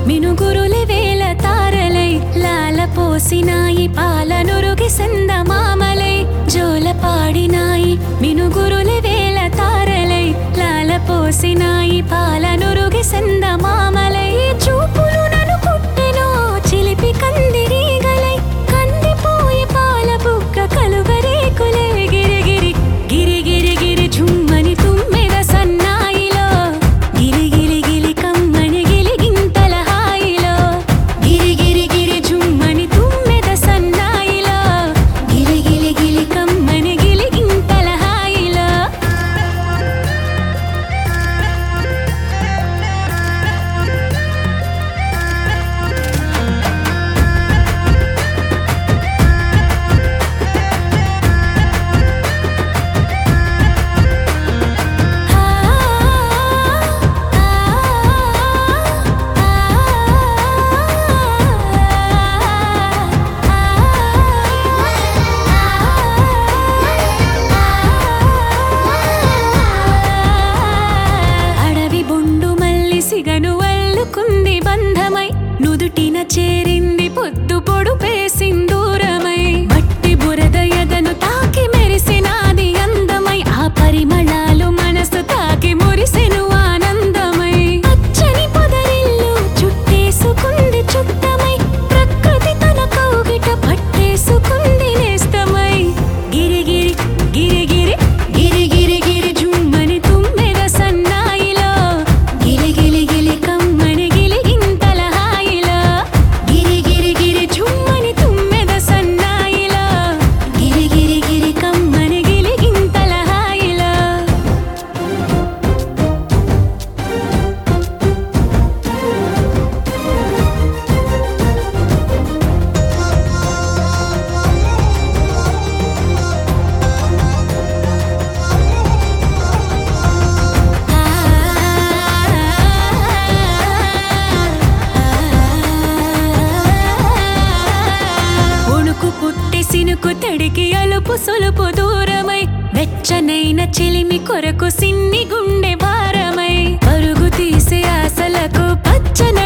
మినుగురులి వేల తారలై లాల పోసినాయి పాలనురుగి సందమామలై జోల పాడినాయి మినుగురులి వేల తారలై లాల పోసినాయి పాలనురుగి సందమామలై చూపులు నన్ను కొట్టెనో చిలిపి కందిరీగలై కందిపోయి పాల బుగ్గ కలువరేకులై గిరిగిరి గిరిగిరి గిరి ఝుమ్మని తుమ్మెద సన్నాయిలో గిలి గిలి గిలి కమ్మని గిలి గింతల హాయిలో గిరి గిరి గిరి ఝుమ్మని తుమ్మెద సన్నాయిలో గిలి గిలి గిలి కమ్మని గిలి గింతల హాయిలో అడవి బొండు మల్లి సిగను అల్లుకుంది బంధమై నుదుటిన చేరింది పొద్దు పొడుపే సింధూరమై మట్టి బురద ఎదను తాకి మెరిసినాది అందమై ఆ పరిమళాలు మనసు తాకి మురిసెను ఆనందమై పచ్చని పొదరిల్లు చుట్టేసుకుంది చుట్టమై ప్రకృతి తన కౌగిట పట్టేసుకుంది నేస్తమై గిరిగిరి గిరిగిరి గిరిగిరి గిరి ఝుమ్మని తుమ్మెద సన్నాయిలో గిలి గిలి గిలి కమ్మని గిలి గింతల హాయిలో గిరి గిరి గిరి ఝుమ్మని తుమ్మెద సన్నాయిలో గిరి గిరి గిరి కమ్మని గిలి గింతల హాయిలో ఉణుకు పుట్టి సినుకు తడికి అలుపు సొలుపు దూరమై వెచ్చనైన చిలిమి కొరకు సిన్ని గుండె భారమై పరుగు తీసే ఆశలకు పచ్చన